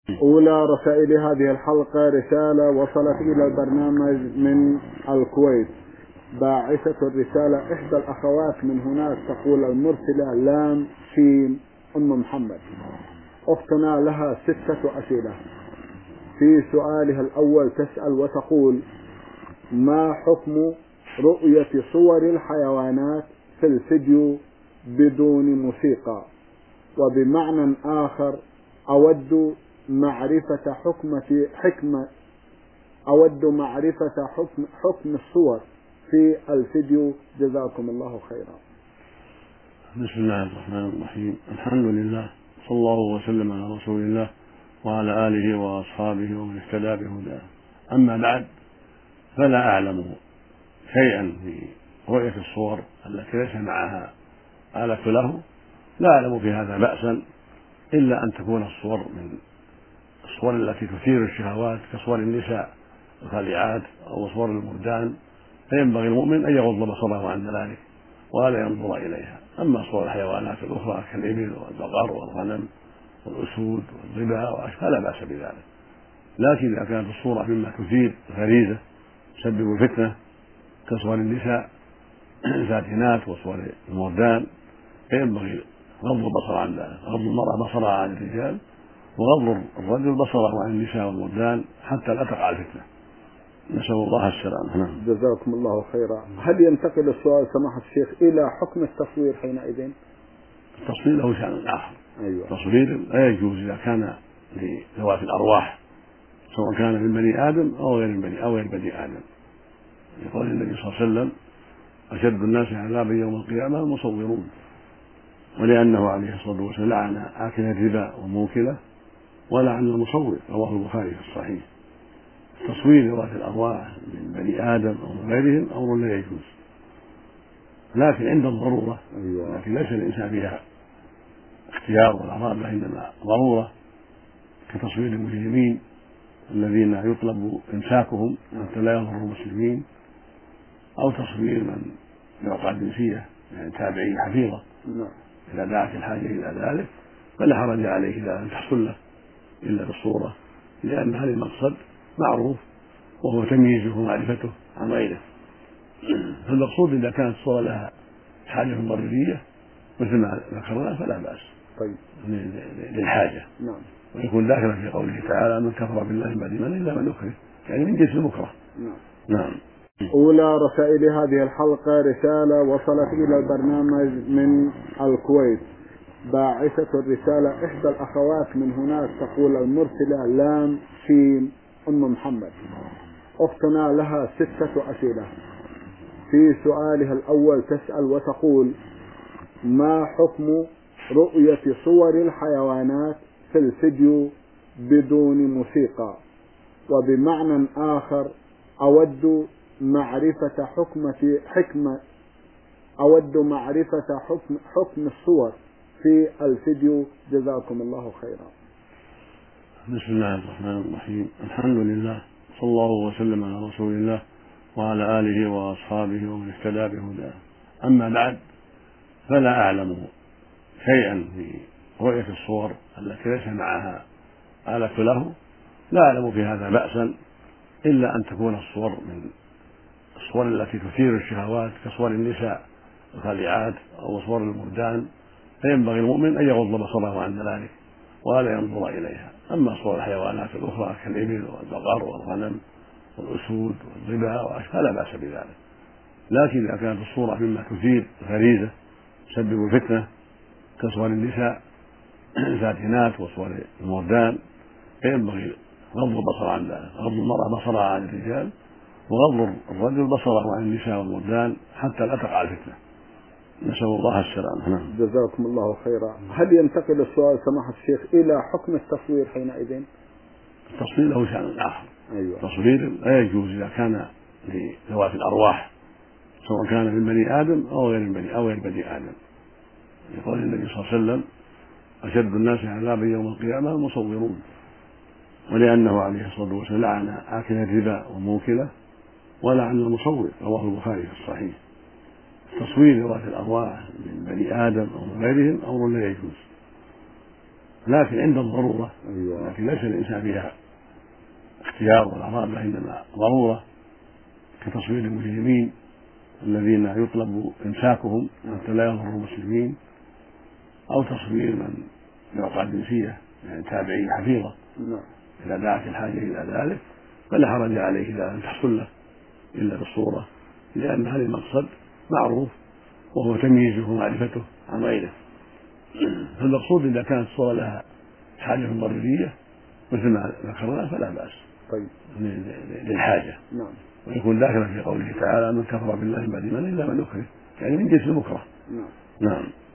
أولى رسائل هذه الحلقة رسالة وصلت إلى البرنامج من الكويت. باعثة الرسالة إحدى الأخوات من هناك تقول: المرسلة لام شين أم محمد. أختنا لها 6 أسئلة. في سؤالها الأول تسأل وتقول: ما حكم رؤية صور الحيوانات في الفيديو بدون موسيقى؟ وبمعنى آخر أود معرفة حكم الصور في الفيديو، جزاكم الله خيرا. بسم الله الرحمن الرحيم. الحمد لله، صلى الله وسلم على رسول الله وعلى آله وأصحابه ومن اهتدى بهداه. أما بعد، فلا أعلم شيئا في رؤية الصور التي ليس معها آلة له، لا أعلم في هذا بأسا، إلا أن تكون الصور من الصور التي تثير الشهوات كصور النساء الخليعات أو صور المردان، فينبغي المؤمن أن يغض بصره عن ذلك ولا ينظر إليها. أما صور الحيوانات الأخرى كالإبل والبقر والغنم والأسود والضباع فلا بأس بذلك، لكن إذا كانت الصورة مما تثير الغريزة تسبب الفتنة كصور النساء الفاتنات وصور المردان، فينبغي غض البصر عن ذلك، غض المرأة بصرها عن الرجال وغض الرجل بصره عن النساء والمردان حتى لا تقع الفتنة. نسأل الله السلامة. جزاكم الله خيرا. هل ينتقل السؤال سماحة الشيخ إلى حكم التصوير حينئذ؟ التصوير له شأن آخر. أيوة. التصوير لا يجوز إذا كان لذوات الأرواح، سواء كان من بني آدم أو غير بني آدم. يقول النبي صلى الله عليه وسلم: أشد الناس عذابا يوم القيامة المصورون، ولأنه عليه الصلاة والسلام لعن آكل الربا وموكله ولعن المصور، رواه البخاري في الصحيح. تصوير ذوات الأرواح من بني آدم أو من غيرهم أمر لا يجوز، لكن عند الضرورة، لكن ليس الإنسان فيها اختيار ولا رغبة، إنما ضرورة، كتصوير المجرمين الذين يطلب إمساكهم حتى لا يضروا المسلمين، أو تصوير من يوقع الجنسية يعني تابعي حفيظة إذا دعت الحاجة إلى ذلك، فلا حرج عليه إذا لم تحصل له إلا بالصورة، لأن هذا المقصد معروف وهو تمييزه ومعرفته عن غيره. فالمقصود إذا كانت الصورة لها حاجة ضرورية مثل ما ذكرنا فلا بأس. طيب. للحاجة. نعم. ويكون داخلا في قوله تعالى: من كفر بالله بعد الإيمان إلا من أكره، يعني من جنس المكره. نعم. أولى رسائل هذه الحلقة رسالة وصلت إلى البرنامج من الكويت. باعثة الرسالة إحدى الأخوات من هناك تقول: المرسلة لام شين أم محمد. أختنا لها 6 أسئلة. في سؤالها الأول تسأل وتقول: ما حكم رؤية صور الحيوانات في الفيديو بدون موسيقى؟ وبمعنى آخر أود معرفة حكم الصور في الفيديو، جزاكم الله خيرا. بسم الله الرحمن الرحيم. الحمد لله، صلى الله وسلم على رسول الله وعلى آله وأصحابه ومن اهتدى بهداه. أما بعد، فلا أعلم شيئا في رؤية الصور التي ليس معها آلة له، لا أعلم في هذا بأسا، إلا أن تكون الصور من الصور التي تثير الشهوات كصور النساء الخليعات أو صور المردان، فينبغي المؤمن أن يغض بصره عن ذلك ولا ينظر إليها. أما صور الحيوانات الأخرى كالإبل والبقر والغنم والأسود والضباع فلا بأس بذلك، لكن إذا كانت الصورة مما تثير الغريزة تسبب الفتنة كصور النساء الفاتنات وصور المردان، فينبغي غض البصر عن ذلك، غض المرأة بصرها عن الرجال وغض الرجل بصره عن النساء والمردان حتى لا تقع الفتنة. نسأل الله السلامة. جزاكم الله خيرا. هل ينتقل السؤال سماحة الشيخ إلى حكم التصوير حينئذ؟ التصوير له شأن آخر. أيوة. التصوير لا يجوز إذا كان لذوات الأرواح، سواء كان من بني آدم أو غير بني آدم. يقول النبي صلى الله عليه وسلم: أشد الناس عذابا يوم القيامة المصورون، ولأنه عليه الصلاة والسلام لعن آكل الربا وموكله ولعن المصور، رواه البخاري في الصحيح. تصوير ذوات الأرواح من بني آدم أو من غيرهم أمر لا يجوز، لكن عند الضرورة، أيوة. لكن ليس الإنسان فيها اختيار ولا رغبة، إنما ضرورة كتصوير المجرمين الذين يطلب إمساكهم حتى لا يضروا المسلمين، أو تصوير من يعطى الجنسية يعني تابعي حفيظة إذا دعت الحاجة إلى ذلك، فلا حرج عليه إذا لم تحصل له إلا بالصورة، لأن هذا المقصد معروف وهو تمييزه ومعرفته عن غيره. فالمقصود إذا كانت الصورة لها حاجة ضرورية مثل ما ذكرنا فلا بأس. طيب. للحاجة. نعم. ويكون داخلا في قوله تعالى: من كفر بالله من بعد إيمانه إلا من أكره، يعني من جنس المكره. نعم. نعم.